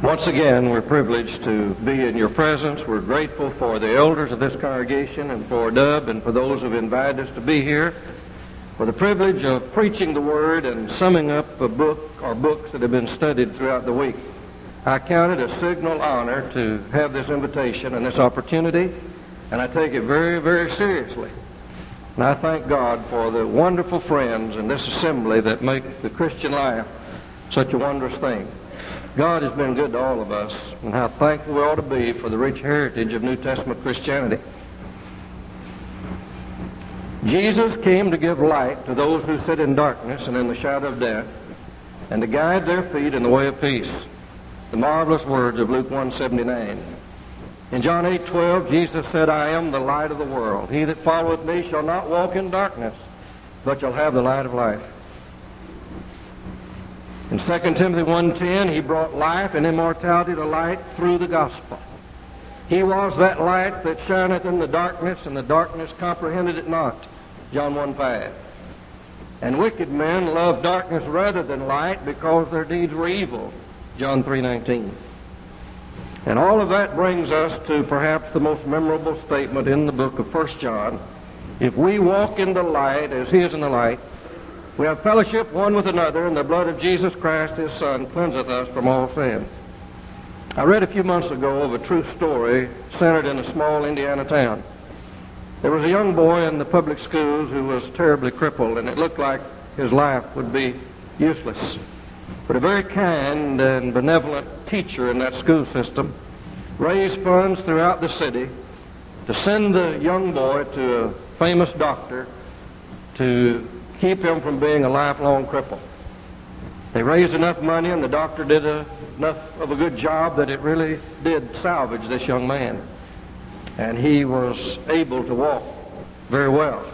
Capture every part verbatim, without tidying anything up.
Once again, we're privileged to be in your presence. We're grateful for the elders of this congregation and for Dub and for those who have invited us to be here, for the privilege of preaching the Word and summing up a book or books that have been studied throughout the week. I count it a signal honor to have this invitation and this opportunity, and I take it very, very seriously. And I thank God for the wonderful friends in this assembly that make the Christian life such a wondrous thing. God has been good to all of us, and how thankful we ought to be for the rich heritage of New Testament Christianity. Jesus came to give light to those who sit in darkness and in the shadow of death, and to guide their feet in the way of peace. The marvelous words of Luke one seventy-nine. In John eight twelve, Jesus said, I am the light of the world. He that followeth me shall not walk in darkness, but shall have the light of life. In Second Timothy one ten, he brought life and immortality to light through the gospel. He was that light that shineth in the darkness, and the darkness comprehended it not. John one five. And wicked men loved darkness rather than light, because their deeds were evil. John three nineteen. And all of that brings us to perhaps the most memorable statement in the book of First John. If we walk in the light as he is in the light, we have fellowship one with another, and the blood of Jesus Christ, his Son, cleanseth us from all sin. I read a few months ago of a true story centered in a small Indiana town. There was a young boy in the public schools who was terribly crippled, and it looked like his life would be useless. But a very kind and benevolent teacher in that school system raised funds throughout the city to send the young boy to a famous doctor to keep him from being a lifelong cripple. They raised enough money, and the doctor did a, enough of a good job that it really did salvage this young man. And he was able to walk very well.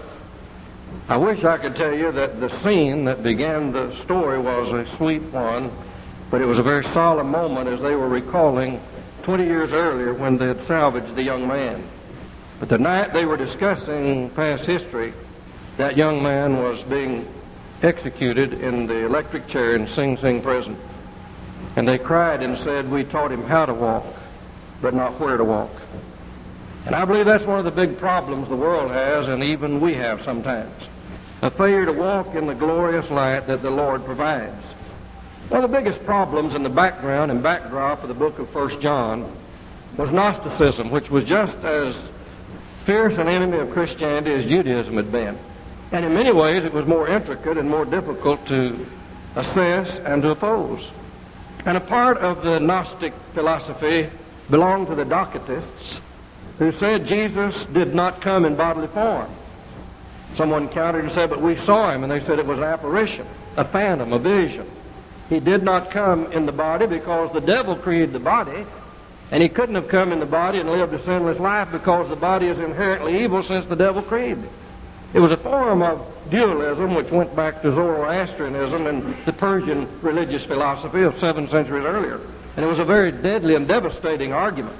I wish I could tell you that the scene that began the story was a sweet one, but it was a very solemn moment as they were recalling twenty years earlier when they had salvaged the young man. But the night they were discussing past history, that young man was being executed in the electric chair in Sing Sing prison. And they cried and said, we taught him how to walk, but not where to walk. And I believe that's one of the big problems the world has, and even we have sometimes. A failure to walk in the glorious light that the Lord provides. One of the biggest problems in the background and backdrop of the book of First John was Gnosticism, which was just as fierce an enemy of Christianity as Judaism had been. And in many ways, it was more intricate and more difficult to assess and to oppose. And a part of the Gnostic philosophy belonged to the Docetists, who said Jesus did not come in bodily form. Someone countered and said, but we saw him, and they said it was an apparition, a phantom, a vision. He did not come in the body because the devil created the body, and he couldn't have come in the body and lived a sinless life because the body is inherently evil since the devil created it. It was a form of dualism which went back to Zoroastrianism and the Persian religious philosophy of seven centuries earlier. And it was a very deadly and devastating argument.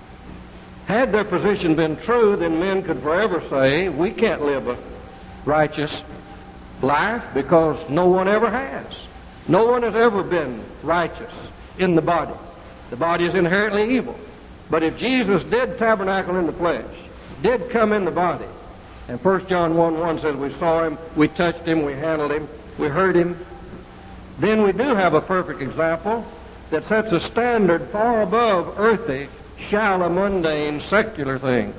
Had their position been true, then men could forever say, we can't live a righteous life because no one ever has. No one has ever been righteous in the body. The body is inherently evil. But if Jesus did tabernacle in the flesh, did come in the body, and First John one one says we saw him, we touched him, we handled him, we heard him, then we do have a perfect example that sets a standard far above earthy, shallow, mundane, secular things.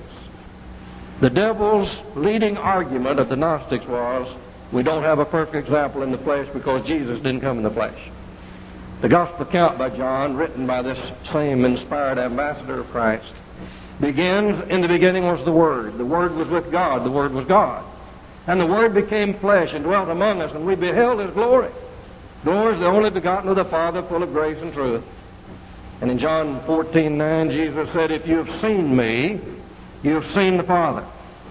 The devil's leading argument of the Gnostics was, we don't have a perfect example in the flesh because Jesus didn't come in the flesh. The gospel account by John, written by this same inspired ambassador of Christ, begins, in the beginning was the Word. The Word was with God. The Word was God. And the Word became flesh and dwelt among us, and we beheld his glory. Glory is the only begotten of the Father, full of grace and truth. And in John fourteen nine, Jesus said, if you have seen me, you have seen the Father.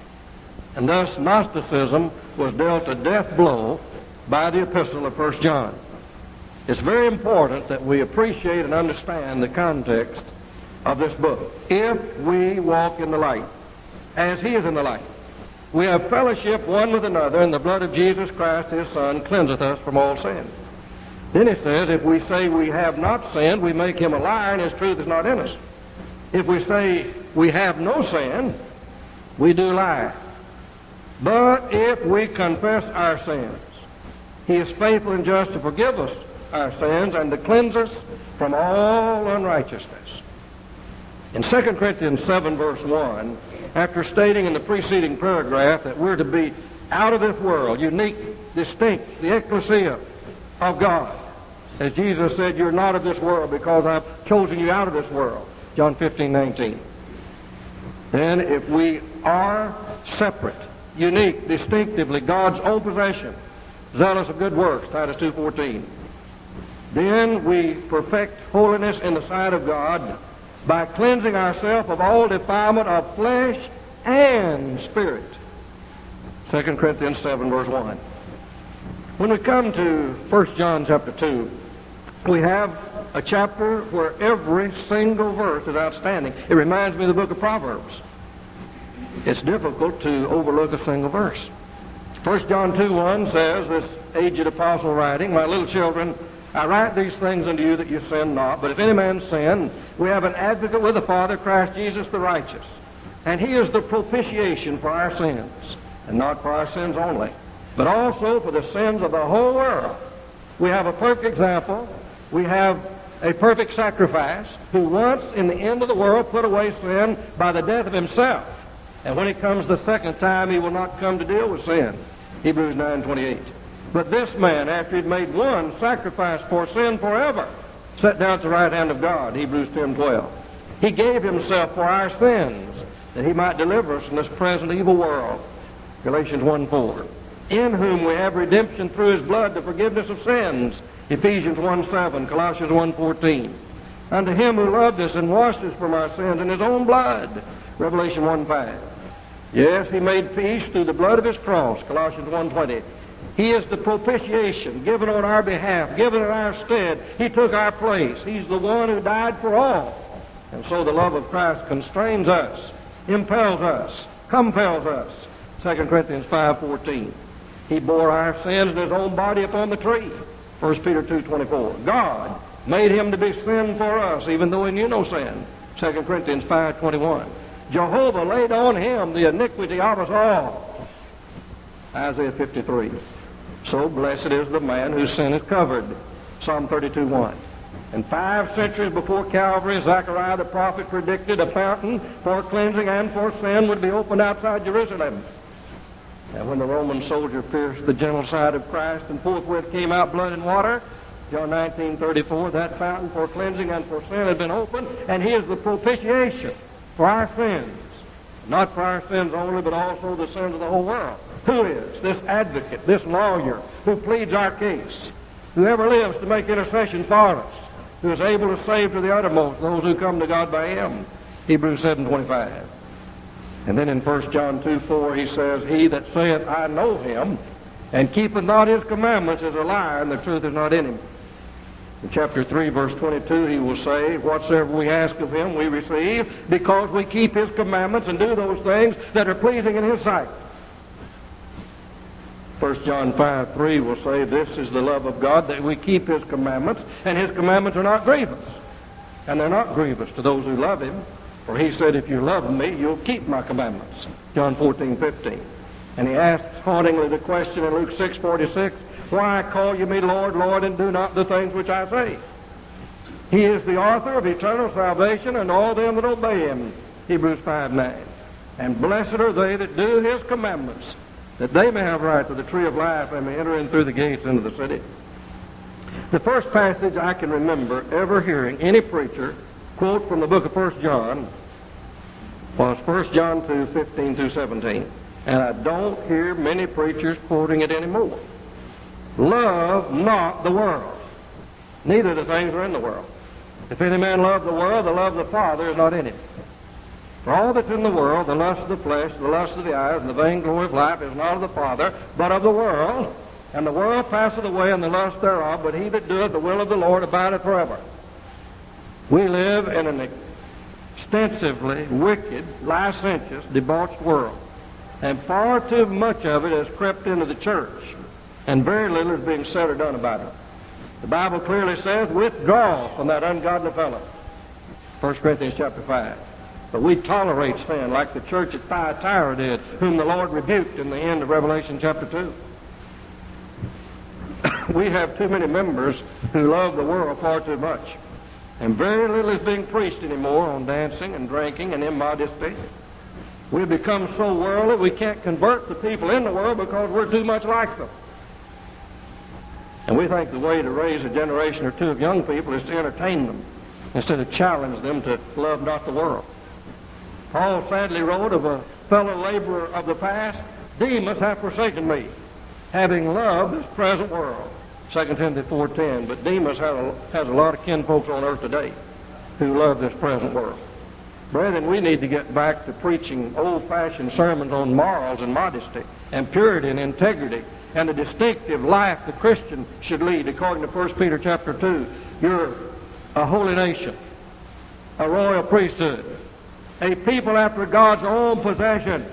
And thus Gnosticism was dealt a death blow by the epistle of First John. It's very important that we appreciate and understand the context of this book. If we walk in the light, as he is in the light, we have fellowship one with another, and the blood of Jesus Christ, his Son, cleanseth us from all sin. Then he says, if we say we have not sinned, we make him a liar, and his truth is not in us. If we say we have no sin, we do lie. But if we confess our sins, he is faithful and just to forgive us our sins and to cleanse us from all unrighteousness. In Second Corinthians seven, verse one, after stating in the preceding paragraph that we're to be out of this world, unique, distinct, the ecclesia of God, as Jesus said, you're not of this world because I've chosen you out of this world, John fifteen, nineteen. Then if we are separate, unique, distinctively God's own possession, zealous of good works, Titus two fourteen, then we perfect holiness in the sight of God by cleansing ourselves of all defilement of flesh and spirit. Second Corinthians seven, verse one. When we come to First John chapter two, we have a chapter where every single verse is outstanding. It reminds me of the book of Proverbs. It's difficult to overlook a single verse. First John two one says, this aged apostle writing, my little children, I write these things unto you that you sin not. But if any man sin, we have an advocate with the Father, Christ Jesus the righteous. And he is the propitiation for our sins. And not for our sins only, but also for the sins of the whole world. We have a perfect example. We have a perfect sacrifice who once in the end of the world put away sin by the death of himself. And when he comes the second time, he will not come to deal with sin. Hebrews nine twenty-eight. But this man, after he'd made one sacrifice for sin forever, sat down at the right hand of God, Hebrews ten twelve. He gave himself for our sins, that he might deliver us from this present evil world, Galatians one four. In whom we have redemption through his blood, the forgiveness of sins, Ephesians one seven, Colossians one fourteen. Unto him who loved us and washed us from our sins in his own blood, Revelation one five. Yes, he made peace through the blood of his cross, Colossians one twenty. He is the propitiation given on our behalf, given in our stead. He took our place. He's the one who died for all. And so the love of Christ constrains us, impels us, compels us. Second Corinthians five fourteen. He bore our sins in his own body upon the tree. First Peter two twenty-four. God made him to be sin for us, even though he knew no sin. Second Corinthians five twenty-one. Jehovah laid on him the iniquity of us all. Isaiah fifty-three. So blessed is the man whose sin is covered. Psalm thirty-two one. And five centuries before Calvary, Zechariah the prophet predicted a fountain for cleansing and for sin would be opened outside Jerusalem. And when the Roman soldier pierced the gentle side of Christ and forthwith came out blood and water, John nineteen thirty-four, that fountain for cleansing and for sin had been opened, and he is the propitiation for our sins. Not for our sins only, but also the sins of the whole world. Who is this advocate, this lawyer, who pleads our case, who ever lives to make intercession for us, who is able to save to the uttermost those who come to God by him? Hebrews seven twenty-five. And then in First John two four he says, he that saith, I know him, and keepeth not his commandments is a liar, and the truth is not in him. In chapter three, verse twenty-two, he will say, whatsoever we ask of him we receive, because we keep his commandments and do those things that are pleasing in his sight. First John five three will say, this is the love of God, that we keep his commandments, and his commandments are not grievous. And they're not grievous to those who love him. For he said, if you love me, you'll keep my commandments. John fourteen fifteen. And he asks hauntingly the question in Luke six forty-six, why call you me Lord, Lord, and do not the things which I say? He is the author of eternal salvation, and all them that obey him. Hebrews five nine. And blessed are they that do his commandments, that they may have right to the tree of life and may enter in through the gates into the city. The first passage I can remember ever hearing any preacher quote from the book of First John was First John two fifteen through seventeen. And I don't hear many preachers quoting it anymore. Love not the world, neither the things that are in the world. If any man love the world, the love of the Father is not in him. For all that's in the world, the lust of the flesh, the lust of the eyes, and the vainglory of life is not of the Father, but of the world. And the world passeth away, and the lust thereof, but he that doeth the will of the Lord abideth forever. We live in an extensively wicked, licentious, debauched world. And far too much of it has crept into the church. And very little is being said or done about it. The Bible clearly says, withdraw from that ungodly fellow. First Corinthians chapter five. But we tolerate sin like the church at Thyatira did, whom the Lord rebuked in the end of Revelation chapter two. We have too many members who love the world far too much. And very little is being preached anymore on dancing and drinking and immodesty. We've become so worldly we can't convert the people in the world because we're too much like them. And we think the way to raise a generation or two of young people is to entertain them instead of challenge them to love not the world. Paul sadly wrote of a fellow laborer of the past, Demas hath forsaken me, having loved this present world. Second Timothy four ten. But Demas has a, has a lot of kinfolks on earth today who love this present world. Brethren, we need to get back to preaching old-fashioned sermons on morals and modesty and purity and integrity and the distinctive life the Christian should lead, according to First Peter chapter two. You're a holy nation, a royal priesthood, a people after God's own possession,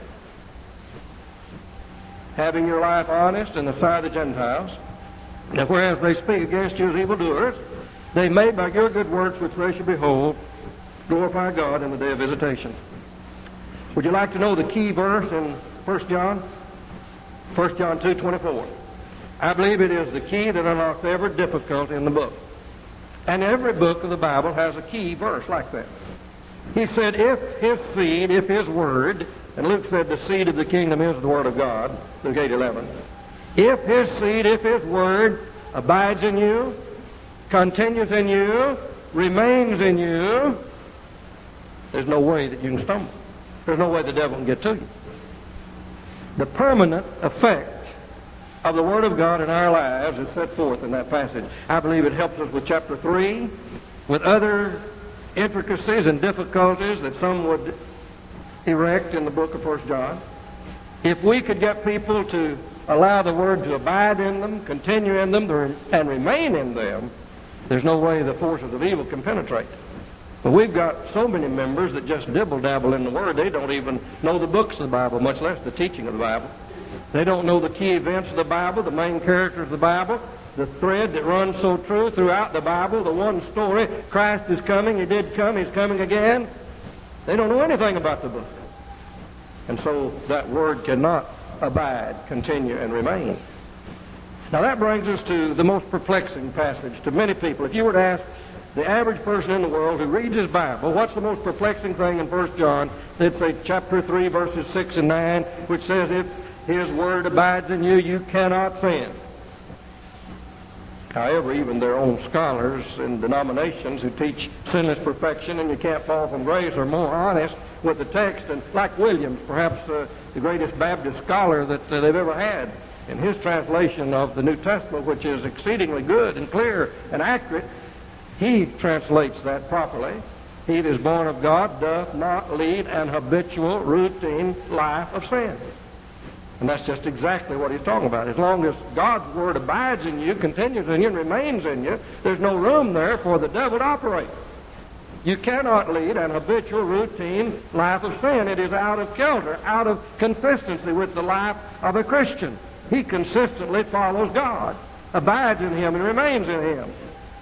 having your life honest in the sight of the Gentiles, that whereas they speak against you as evildoers, they may by your good works which they shall behold glorify God in the day of visitation. Would you like to know the key verse in First John? First John two twenty-four. I believe it is the key that unlocks every difficulty in the book. And every book of the Bible has a key verse like that. He said, if his seed, if his word, and Luke said the seed of the kingdom is the word of God, Luke eight eleven. If his seed, if his word abides in you, continues in you, remains in you, there's no way that you can stumble. There's no way the devil can get to you. The permanent effect of the Word of God in our lives is set forth in that passage. I believe it helps us with chapter three, with other intricacies and difficulties that some would erect in the book of First John. If we could get people to allow the Word to abide in them, continue in them, and remain in them, there's no way the forces of evil can penetrate. But we've got so many members that just dibble-dabble in the Word, they don't even know the books of the Bible, much less the teaching of the Bible. They don't know the key events of the Bible, the main characters of the Bible, the thread that runs so true throughout the Bible, the one story, Christ is coming, He did come, He's coming again. They don't know anything about the book. And so that Word cannot abide, continue, and remain. Now that brings us to the most perplexing passage to many people. If you were to ask the average person in the world who reads his Bible, what's the most perplexing thing in First John? They'd say chapter three, verses six and nine, which says, if his word abides in you, you cannot sin. However, even their own scholars in denominations who teach sinless perfection and you can't fall from grace are more honest with the text. And like Williams, perhaps uh, the greatest Baptist scholar that uh, they've ever had, in his translation of the New Testament, which is exceedingly good and clear and accurate, he translates that properly. He that is born of God doth not lead an habitual, routine life of sin. And that's just exactly what he's talking about. As long as God's Word abides in you, continues in you, and remains in you, there's no room there for the devil to operate. You cannot lead an habitual, routine life of sin. It is out of kilter, out of consistency with the life of a Christian. He consistently follows God, abides in Him, and remains in Him.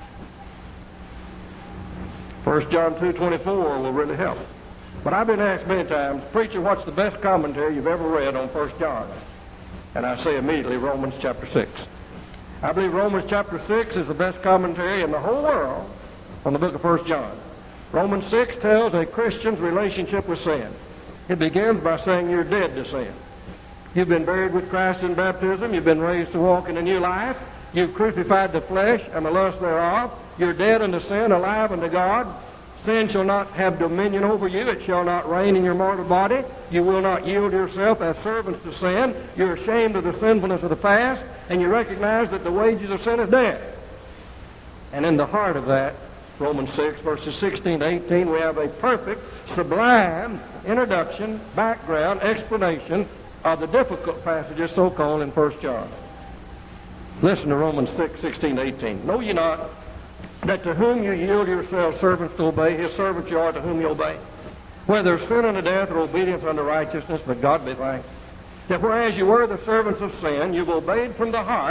First John two twenty-four will really help. But I've been asked many times, preacher, what's the best commentary you've ever read on First John? And I say immediately, Romans chapter six. I believe Romans chapter six is the best commentary in the whole world on the book of First John. Romans six tells a Christian's relationship with sin. It begins by saying you're dead to sin. You've been buried with Christ in baptism. You've been raised to walk in a new life. You've crucified the flesh and the lust thereof. You're dead unto sin, alive unto God. Sin shall not have dominion over you. It shall not reign in your mortal body. You will not yield yourself as servants to sin. You're ashamed of the sinfulness of the past, and you recognize that the wages of sin is death. And in the heart of that, Romans six, verses sixteen to eighteen, we have a perfect, sublime introduction, background, explanation of the difficult passages so-called in First John. Listen to Romans six, sixteen to eighteen. Know ye not that to whom you yield yourselves servants to obey, his servants you are to whom you obey, whether of sin unto death or obedience unto righteousness, but God be thanked, that whereas you were the servants of sin, you've obeyed from the heart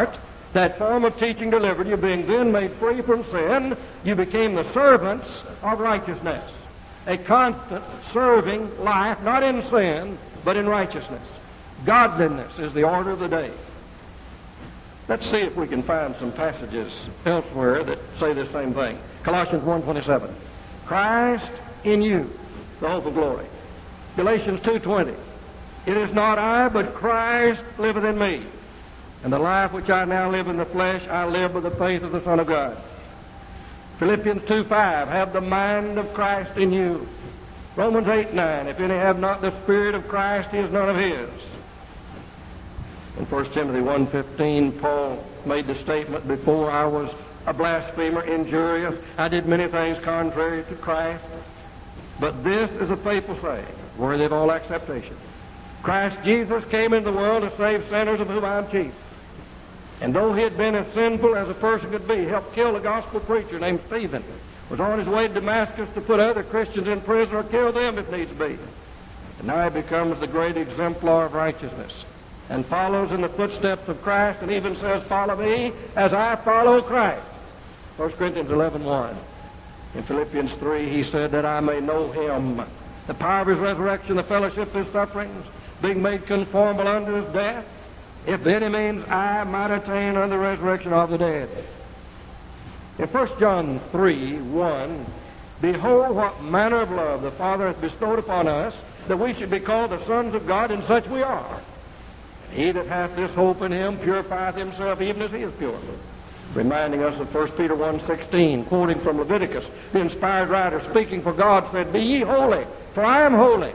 That form of teaching delivered you, being then made free from sin, you became the servants of righteousness. A constant serving life, not in sin, but in righteousness. Godliness is the order of the day. Let's see if we can find some passages elsewhere that say the same thing. Colossians one twenty-seven. Christ in you, the hope of glory. Galatians two twenty. It is not I, but Christ liveth in me. And the life which I now live in the flesh, I live by the faith of the Son of God. Philippians two five. Have the mind of Christ in you. Romans eight nine. If any have not the Spirit of Christ, he is none of his. In First Timothy one fifteen, Paul made the statement, before I was a blasphemer, injurious, I did many things contrary to Christ. But this is a faithful saying, worthy of all acceptation. Christ Jesus came into the world to save sinners, of whom I am chief. And though he had been as sinful as a person could be, helped kill a gospel preacher named Stephen, was on his way to Damascus to put other Christians in prison or kill them if needs be. And now he becomes the great exemplar of righteousness and follows in the footsteps of Christ, and even says, follow me as I follow Christ. First Corinthians eleven one. In Philippians three, he said that I may know him, the power of his resurrection, the fellowship of his sufferings, being made conformable unto his death, if by any means I might attain unto the resurrection of the dead. In First John three one, behold what manner of love the Father hath bestowed upon us, that we should be called the sons of God, and such we are. He that hath this hope in him purifieth himself even as he is pure. Reminding us of First Peter one sixteen, quoting from Leviticus, the inspired writer speaking for God said, be ye holy, for I am holy.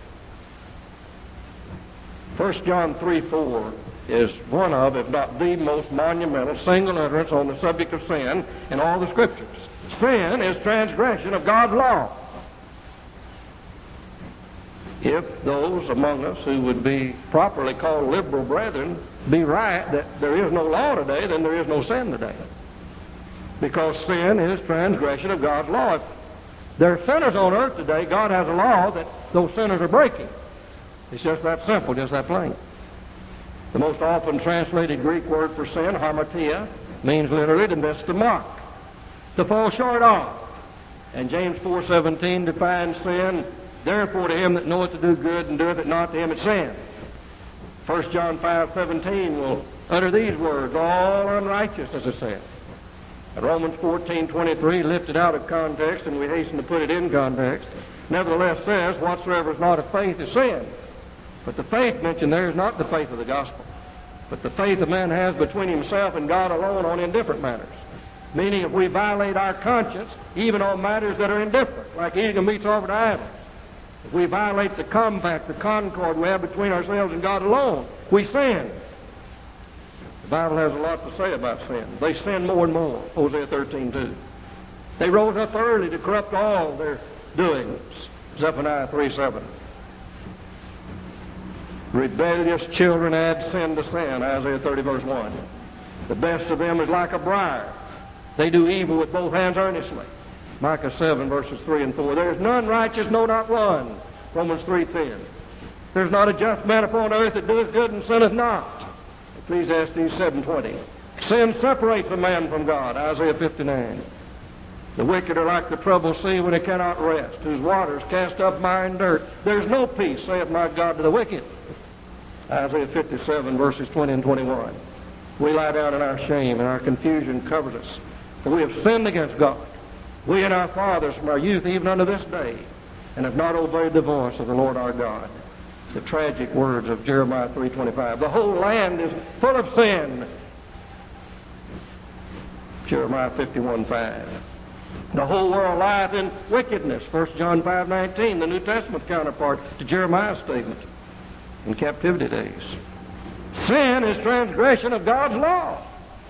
First John three four is one of, if not the most monumental single utterance on the subject of sin in all the Scriptures. Sin is transgression of God's law. If those among us who would be properly called liberal brethren be right that there is no law today, then there is no sin today. Because sin is transgression of God's law. If there are sinners on earth today, God has a law that those sinners are breaking. It's just that simple, just that plain. The most often translated Greek word for sin, hamartia, means literally to miss the mark, to fall short of. And James four seventeen defines sin, therefore to him that knoweth to do good and doeth it not, to him it's sin. First John five seventeen will utter these words, all unrighteousness is sin. And Romans fourteen twenty-three, lifted out of context, and we hasten to put it in context, nevertheless says, whatsoever is not of faith is sin. But the faith mentioned there is not the faith of the gospel, but the faith a man has between himself and God alone on indifferent matters. Meaning if we violate our conscience, even on matters that are indifferent, like eating a meat offered to idols, if we violate the compact, the concord we have between ourselves and God alone, we sin. The Bible has a lot to say about sin. They sin more and more, Hosea thirteen two. They rose up early to corrupt all their doings, Zephaniah three seven. Rebellious children add sin to sin, Isaiah thirty verse one. The best of them is like a briar. They do evil with both hands earnestly, Micah seven verses three and four. There is none righteous, no not one, Romans three ten. There is not a just man upon earth that doeth good and sinneth not, Ecclesiastes seven twenty. Sin separates a man from God, Isaiah fifty-nine. The wicked are like the troubled sea when it cannot rest, whose waters cast up mire and dirt. There is no peace, saith my God, to the wicked, Isaiah fifty-seven verses twenty and twenty-one. We lie down in our shame, and our confusion covers us, for we have sinned against God, we and our fathers from our youth even unto this day, and have not obeyed the voice of the Lord our God. The tragic words of Jeremiah three twenty-five. The whole land is full of sin, Jeremiah fifty-one five. The whole world lieth in wickedness, First John five nineteen, the New Testament counterpart to Jeremiah's statement in captivity days. Sin is transgression of God's law.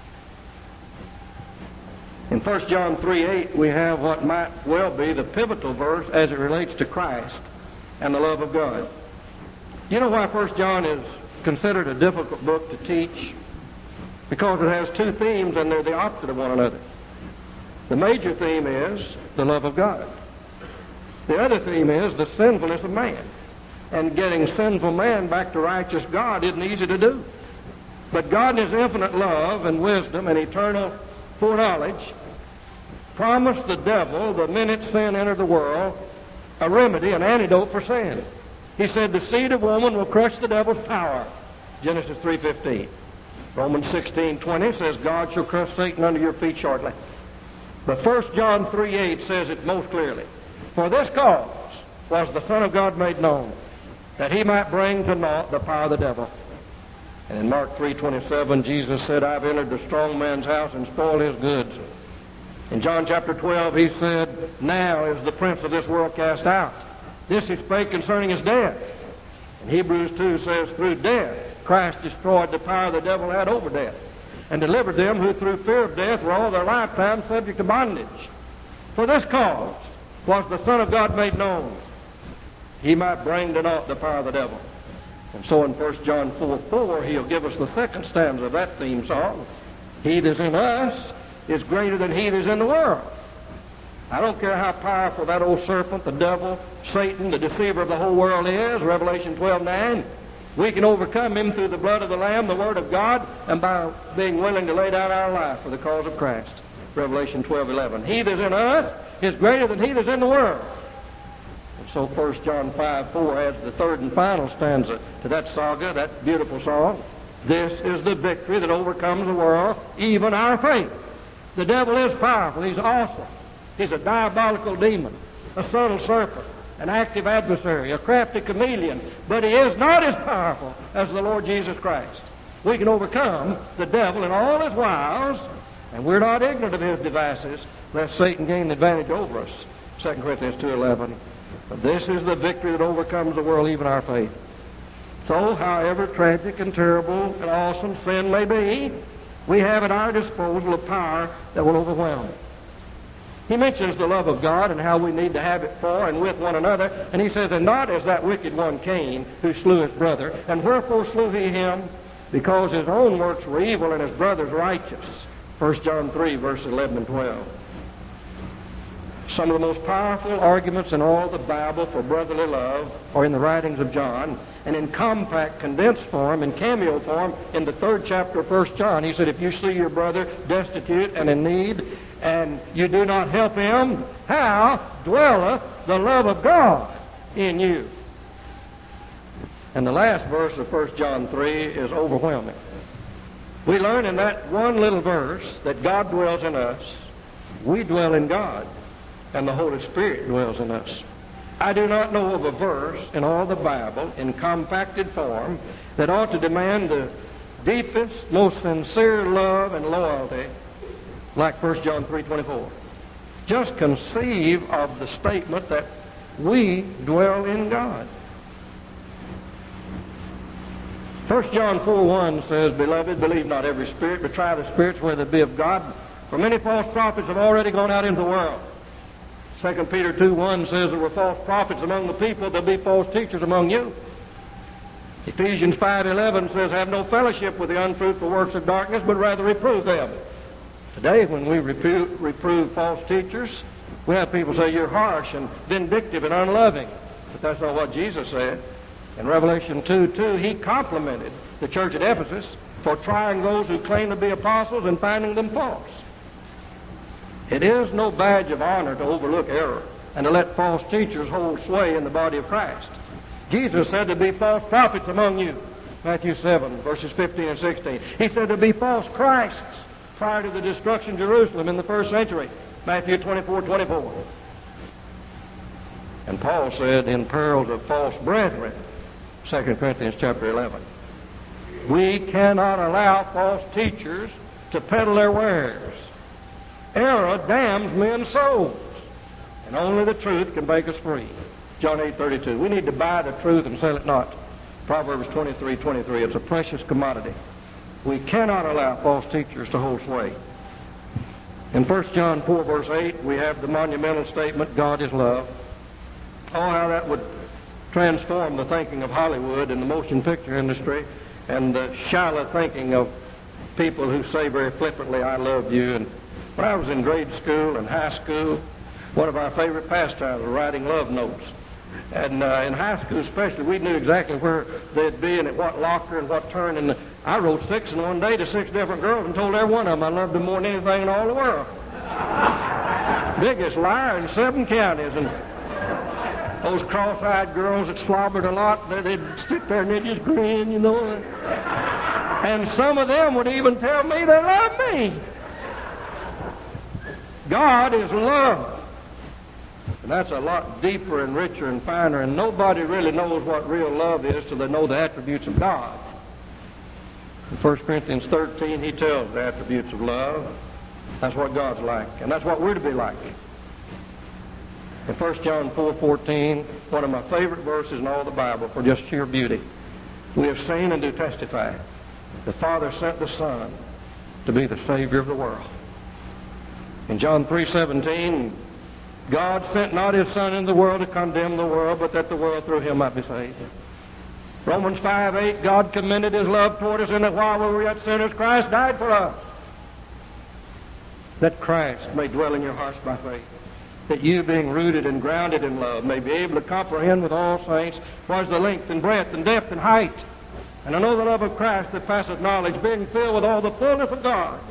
In First John three eight, we have what might well be the pivotal verse as it relates to Christ and the love of God. You know why First John is considered a difficult book to teach? Because it has two themes and they're the opposite of one another. The major theme is the love of God. The other theme is the sinfulness of man. And getting sinful man back to righteous God isn't easy to do. But God in his infinite love and wisdom and eternal foreknowledge promised the devil, the minute sin entered the world, a remedy, an antidote for sin. He said, the seed of woman will crush the devil's power. Genesis three fifteen. Romans sixteen twenty says, God shall crush Satan under your feet shortly. But First John three eight says it most clearly. For this cause was the Son of God made known, that he might bring to naught the power of the devil. And in Mark three twenty-seven, Jesus said, I've entered the strong man's house and spoiled his goods. In John chapter twelve, he said, now is the prince of this world cast out. This he spake concerning his death. And Hebrews two says, through death Christ destroyed the power the devil had over death, and delivered them who through fear of death were all their lifetime subject to bondage. For this cause was the Son of God made known, he might bring to naught the power of the devil. And so in First John four four, he'll give us the second stanza of that theme song. He that's in us is greater than he that's in the world. I don't care how powerful that old serpent, the devil, Satan, the deceiver of the whole world is, Revelation twelve nine. We can overcome him through the blood of the Lamb, the Word of God, and by being willing to lay down our life for the cause of Christ. Revelation twelve eleven. He that's in us is greater than he that's in the world. And so First John five four adds the third and final stanza to that saga, that beautiful song. This is the victory that overcomes the world, even our faith. The devil is powerful. He's awesome. He's a diabolical demon, a subtle serpent, an active adversary, a crafty chameleon, but he is not as powerful as the Lord Jesus Christ. We can overcome the devil in all his wiles, and we're not ignorant of his devices, lest Satan gain the advantage over us. Second Corinthians two eleven. But this is the victory that overcomes the world, even our faith. So, however tragic and terrible and awesome sin may be, we have at our disposal a power that will overwhelm. He mentions the love of God and how we need to have it for and with one another. And he says, and not as that wicked one Cain, who slew his brother. And wherefore slew he him? Because his own works were evil and his brother's righteous. First John three, verses eleven and twelve. Some of the most powerful arguments in all the Bible for brotherly love are in the writings of John. And in compact, condensed form, in cameo form, in the third chapter of First John, he said, if you see your brother destitute and in need, and you do not help him, how dwelleth the love of God in you? And the last verse of First John three is overwhelming. We learn in that one little verse that God dwells in us, we dwell in God, and the Holy Spirit dwells in us. I do not know of a verse in all the Bible in compacted form that ought to demand the deepest, most sincere love and loyalty like First John three twenty-four. Just conceive of the statement that we dwell in God. First John four one says, Beloved, believe not every spirit, but try the spirits whether they be of God. For many false prophets have already gone out into the world. Second Peter two one says there were false prophets among the people, there'll be false teachers among you. Ephesians five eleven says, Have no fellowship with the unfruitful works of darkness, but rather reprove them. Today, when we reprove, reprove false teachers, we have people say, you're harsh and vindictive and unloving. But that's not what Jesus said. In Revelation two two, he complimented the church at Ephesus for trying those who claim to be apostles and finding them false. It is no badge of honor to overlook error and to let false teachers hold sway in the body of Christ. Jesus said there be false prophets among you. Matthew seven, verses fifteen and sixteen. He said there be false Christs prior to the destruction of Jerusalem in the first century. Matthew twenty-four twenty-four. And Paul said in perils of false brethren, Second Corinthians chapter eleven. We cannot allow false teachers to peddle their wares. Error damns men's souls, and only the truth can make us free. John eight thirty-two. We need to buy the truth and sell it not. Proverbs twenty-three twenty-three. It's a precious commodity. We cannot allow false teachers to hold sway. In First John four, verse eight, we have the monumental statement, God is love. Oh, how that would transform the thinking of Hollywood and the motion picture industry and the shallow thinking of people who say very flippantly, I love you. And when I was in grade school and high school, one of our favorite pastimes was writing love notes. And uh, in high school especially, we knew exactly where they'd be and at what locker and what turn in the I wrote six in one day to six different girls and told every one of them I loved them more than anything in all the world. Biggest liar in seven counties. And those cross-eyed girls that slobbered a lot, they'd sit there and they'd just grin, you know. And some of them would even tell me they love me. God is love. And that's a lot deeper and richer and finer, and nobody really knows what real love is till they know the attributes of God. In First Corinthians thirteen, he tells the attributes of love. That's what God's like, and that's what we're to be like. In First John four fourteen, one of my favorite verses in all the Bible for just sheer beauty. We have seen and do testify. The Father sent the Son to be the Savior of the world. In John three seventeen, God sent not his Son into the world to condemn the world, but that the world through him might be saved. Romans five eight, God commended his love toward us in that while we were yet sinners, Christ died for us. That Christ may dwell in your hearts by faith. That you, being rooted and grounded in love, may be able to comprehend with all saints what is the length and breadth and depth and height. And to know the love of Christ that passeth knowledge, being filled with all the fullness of God.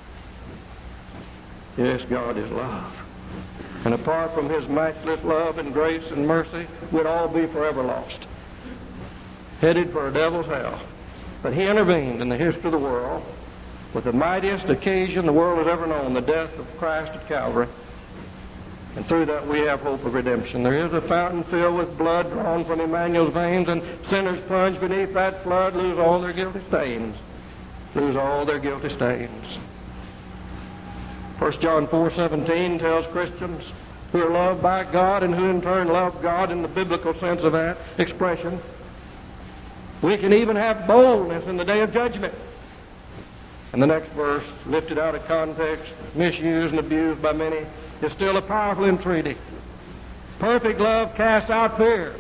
Yes, God is love. And apart from his matchless love and grace and mercy, we'd all be forever lost, headed for a devil's hell. But he intervened in the history of the world with the mightiest occasion the world has ever known, the death of Christ at Calvary. And through that we have hope of redemption. There is a fountain filled with blood drawn from Emmanuel's veins, and sinners plunged beneath that flood lose all their guilty stains. Lose all their guilty stains. First John four seventeen tells Christians who are loved by God and who in turn love God in the biblical sense of that expression, we can even have boldness in the day of judgment. And the next verse, lifted out of context, misused and abused by many, is still a powerful entreaty. Perfect love casts out fear.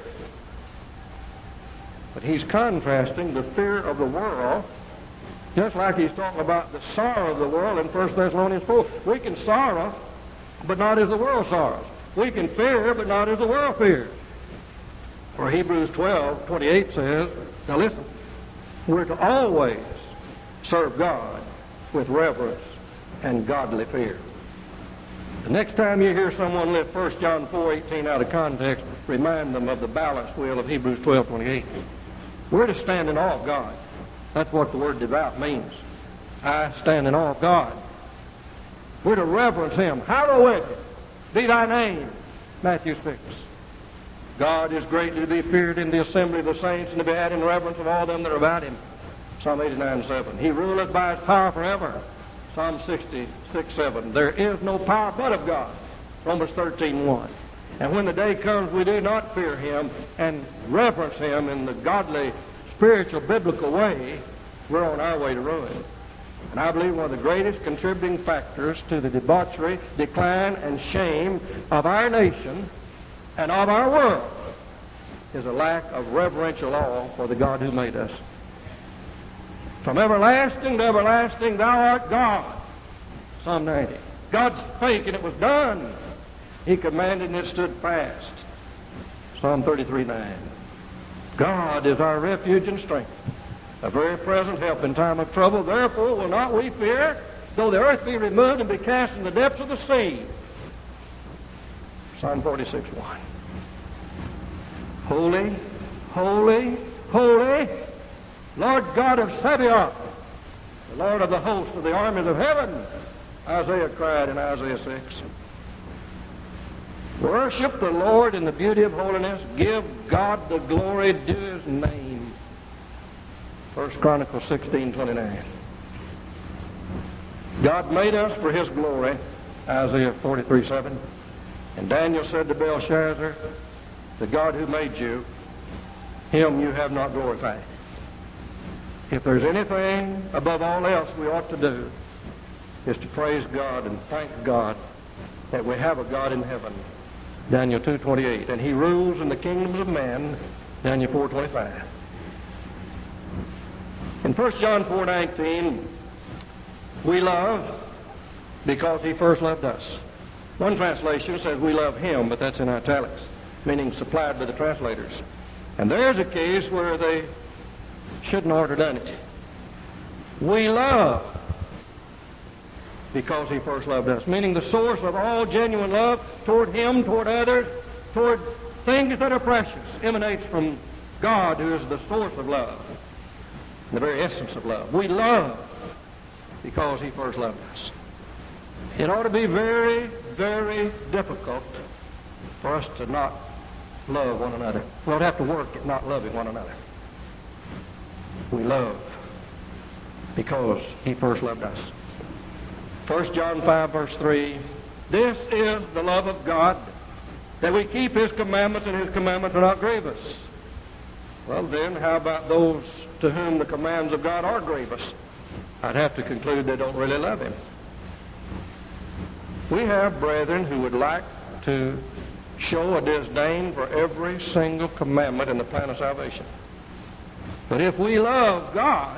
But he's contrasting the fear of the world, just like he's talking about the sorrow of the world in First Thessalonians four. We can sorrow, but not as the world sorrows. We can fear, but not as the world fears. For Hebrews twelve twenty-eight says, now listen, we're to always serve God with reverence and godly fear. The next time you hear someone lift First John four eighteen out of context, remind them of the balance wheel of Hebrews twelve twenty-eight. We're to stand in awe of God. That's what the word devout means. I stand in awe of God. We're to reverence him. Hallowed be thy name. Matthew six. God is greatly to be feared in the assembly of the saints and to be had in reverence of all them that are about him. Psalm eighty-nine seven. He ruleth by his power forever. Psalm sixty-six seven. There is no power but of God. Romans thirteen one. And when the day comes we do not fear him and reverence him in the godly, spiritual, biblical way, we're on our way to ruin. And I believe one of the greatest contributing factors to the debauchery, decline, and shame of our nation and of our world is a lack of reverential awe for the God who made us. From everlasting to everlasting, thou art God. Psalm ninety. God spake and it was done. He commanded and it stood fast. Psalm thirty-three nine. God is our refuge and strength, a very present help in time of trouble. Therefore will not we fear, though the earth be removed and be cast in the depths of the sea. Psalm forty-six one. Holy, holy, holy, Lord God of Sabaoth, the Lord of the hosts of the armies of heaven, Isaiah cried in Isaiah six. Worship the Lord in the beauty of holiness. Give God the glory due his name. First Chronicles sixteen twenty-nine. God made us for his glory, Isaiah forty-three seven. And Daniel said to Belshazzar, the God who made you, him you have not glorified. If there's anything above all else we ought to do, is to praise God and thank God that we have a God in heaven. Daniel two twenty-eight. And he rules in the kingdoms of men, Daniel four twenty-five. In First John four nineteen, we love because he first loved us. One translation says we love him, but that's in italics, meaning supplied by the translators. And there's a case where they shouldn't ought to done it. We love because he first loved us, meaning the source of all genuine love toward him, toward others, toward things that are precious, emanates from God, who is the source of love, the very essence of love. We love because he first loved us. It ought to be very, very difficult for us to not love one another. We ought to have to work at not loving one another. We love because he first loved us. First John five, verse three, this is the love of God, that we keep his commandments, and his commandments are not grievous. Well then, how about those to whom the commands of God are grievous? I'd have to conclude they don't really love him. We have brethren who would like to show a disdain for every single commandment in the plan of salvation. But if we love God,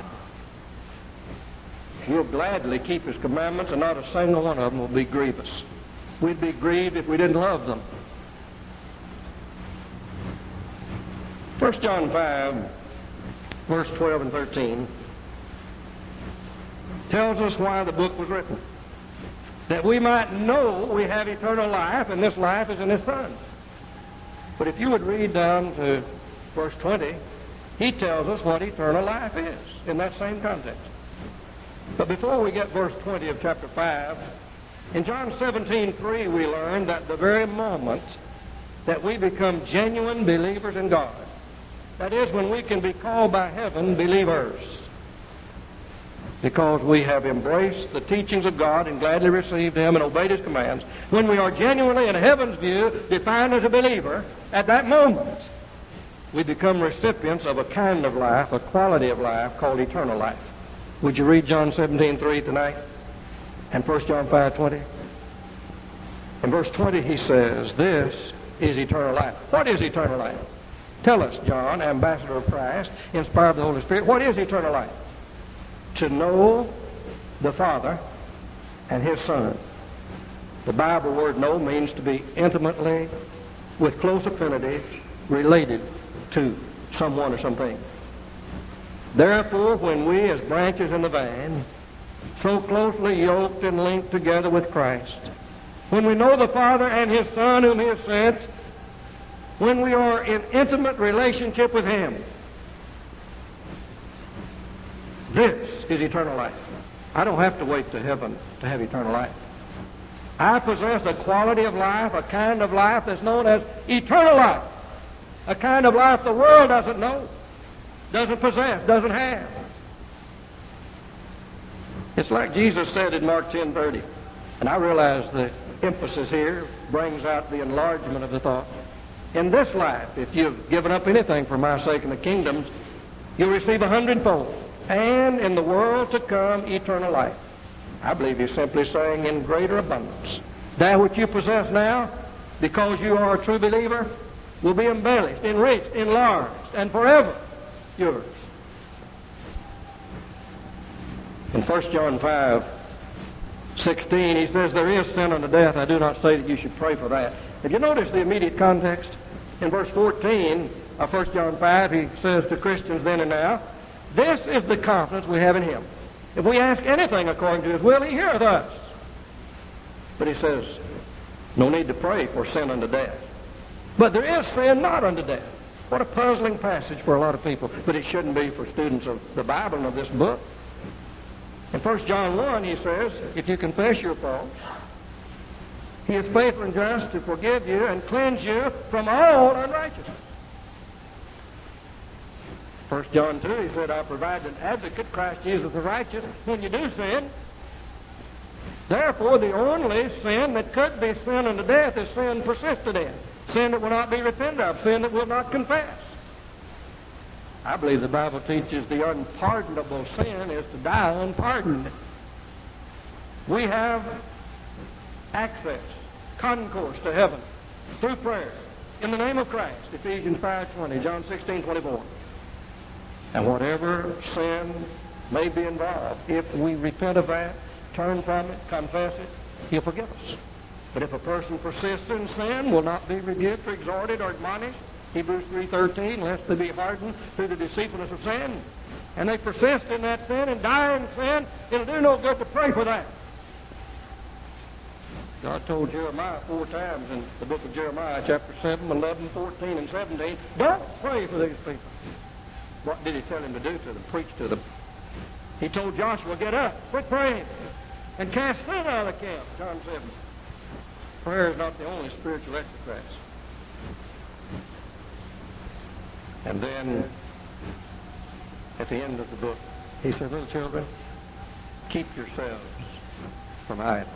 he'll gladly keep his commandments, and not a single one of them will be grievous. We'd be grieved if we didn't love them. First John five, verse twelve and thirteen, tells us why the book was written. That we might know we have eternal life, and this life is in his Son. But if you would read down to verse twenty, he tells us what eternal life is in that same context. But before we get verse twenty of chapter five, in John seventeen three we learn that the very moment that we become genuine believers in God, that is, when we can be called by heaven believers, because we have embraced the teachings of God and gladly received him and obeyed his commands, when we are genuinely in heaven's view defined as a believer, at that moment we become recipients of a kind of life, a quality of life called eternal life. Would you read John seventeen three tonight and First John five twenty? In verse twenty he says, this is eternal life. What is eternal life? Tell us, John, ambassador of Christ, inspired by the Holy Spirit, what is eternal life? To know the Father and his Son. The Bible word know means to be intimately, with close affinity, related to someone or something. Therefore, when we as branches in the vine, so closely yoked and linked together with Christ, when we know the Father and his Son whom he has sent, when we are in intimate relationship with him, this is eternal life. I don't have to wait to heaven to have eternal life. I possess a quality of life, a kind of life that's known as eternal life. A kind of life the world doesn't know, doesn't possess, doesn't have. It's like Jesus said in Mark ten thirty, and I realize the emphasis here brings out the enlargement of the thought. In this life, if you've given up anything for my sake in the kingdoms, you'll receive a hundredfold. And in the world to come, eternal life. I believe he's simply saying in greater abundance. That which you possess now, because you are a true believer, will be embellished, enriched, enlarged, and forever yours. In First John five sixteen, he says, there is sin unto death. I do not say that you should pray for that. Have you noticed the immediate context? In verse fourteen of First John five, he says to Christians then and now, this is the confidence we have in him. If we ask anything according to his will, he heareth us. But he says, no need to pray for sin unto death. But there is sin not unto death. What a puzzling passage for a lot of people. But it shouldn't be for students of the Bible and of this book. In First John one, he says, if you confess your faults, he is faithful and just to forgive you and cleanse you from all unrighteousness. First John two, he said, I provide an advocate, Christ Jesus the righteous, when you do sin. Therefore, the only sin that could be sin unto death is sin persisted in. Sin that will not be repented of. Sin that will not confess. I believe the Bible teaches the unpardonable sin is to die unpardoned. We have access, concourse to heaven through prayer in the name of Christ. Ephesians five twenty, John sixteen twenty-four. And whatever sin may be involved, if we repent of that, turn from it, confess it, he'll forgive us. But if a person persists in sin, will not be rebuked or exhorted or admonished, Hebrews three thirteen, lest they be hardened through the deceitfulness of sin. and they persist in that sin and die in sin, it'll do no good to pray for that. God told Jeremiah four times in the book of Jeremiah, chapter seven, eleven, fourteen, and seventeen, don't pray for these people. What did he tell him to do to them? Preach to them. He told Joshua, get up, quit praying, and cast sin out of the camp, John seven. Prayer is not the only spiritual exercise. And then, at the end of the book, he said, little children, keep yourselves from idols.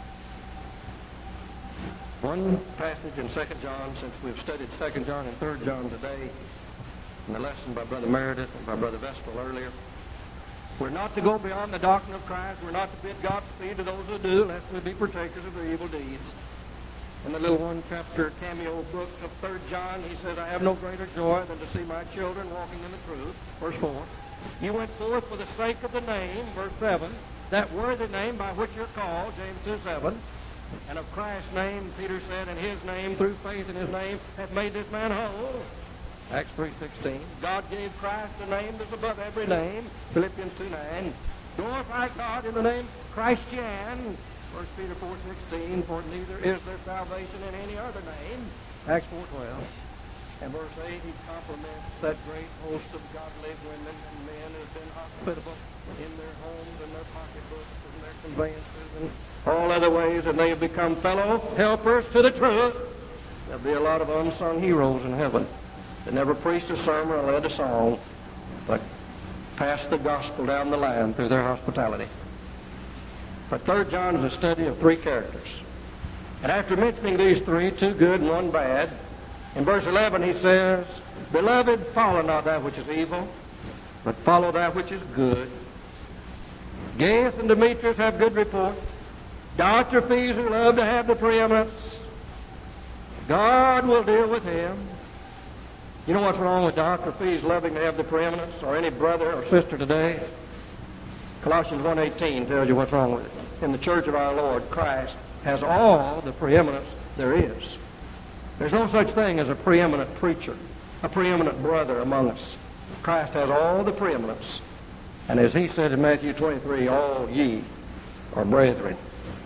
One passage in Second John, since we've studied Second John and Third John today, in the lesson by Brother Meredith and by Brother Vestal earlier, we're not to go beyond the doctrine of Christ. We're not to bid Godspeed to those who do, lest we be partakers of their evil deeds. In the little one-chapter cameo book of Third John, he says, I have no greater joy than to see my children walking in the truth. Verse four. You went forth for the sake of the name, verse seven, that worthy name by which you're called, James two seven, and of Christ's name, Peter said, and his name, through faith in his name, hath made this man whole. Acts three sixteen. God gave Christ a name that's above every name, Philippians two nine. Glorify God in the name Christian, First Peter four sixteen, for neither is there salvation in any other name, Acts four twelve. And verse eight, he compliments that great host of godly women and men who have been hospitable in their homes and their pocketbooks and their conveyances and all other ways, and they have become fellow helpers to the truth. There'll be a lot of unsung heroes in heaven that never preached a sermon or led a song, but passed the gospel down the line through their hospitality. But Third John is a study of three characters. And after mentioning these three, two good and one bad, in verse eleven he says, Beloved, follow not that which is evil, but follow that which is good. Gaius and Demetrius have good report. Diotrephes, who love to have the preeminence, God will deal with him. You know what's wrong with Diotrephes loving to have the preeminence, or any brother or sister today? Colossians one eighteen tells you what's wrong with it. In the church of our Lord, Christ has all the preeminence there is. There's no such thing as a preeminent preacher, a preeminent brother among us. Christ has all the preeminence. And as he said in Matthew twenty-three, all ye are brethren.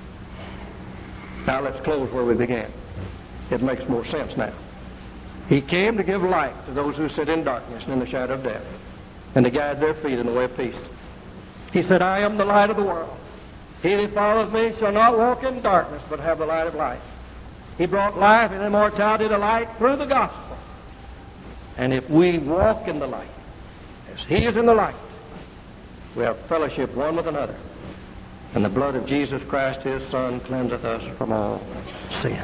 Now let's close where we began. It makes more sense now. He came to give light to those who sit in darkness and in the shadow of death, and to guide their feet in the way of peace. He said, I am the light of the world. He that follows me shall not walk in darkness, but have the light of life. He brought life and immortality to light through the gospel. And if we walk in the light, as he is in the light, we have fellowship one with another. And the blood of Jesus Christ, his Son, cleanseth us from all sin.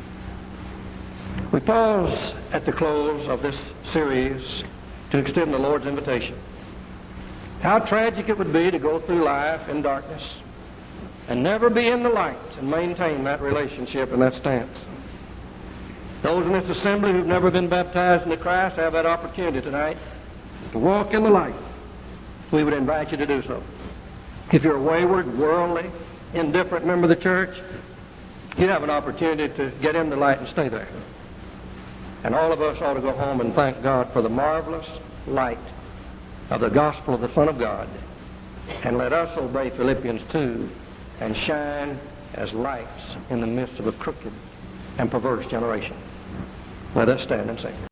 We pause at the close of this series to extend the Lord's invitation. How tragic it would be to go through life in darkness and never be in the light and maintain that relationship and that stance. Those in this assembly who've never been baptized into Christ have that opportunity tonight to walk in the light. We would invite you to do so. If you're a wayward, worldly, indifferent member of the church, you have an opportunity to get in the light and stay there. And all of us ought to go home and thank God for the marvelous light of the gospel of the Son of God. And let us obey Philippians two and shine as lights in the midst of a crooked and perverse generation. Let us stand and sing.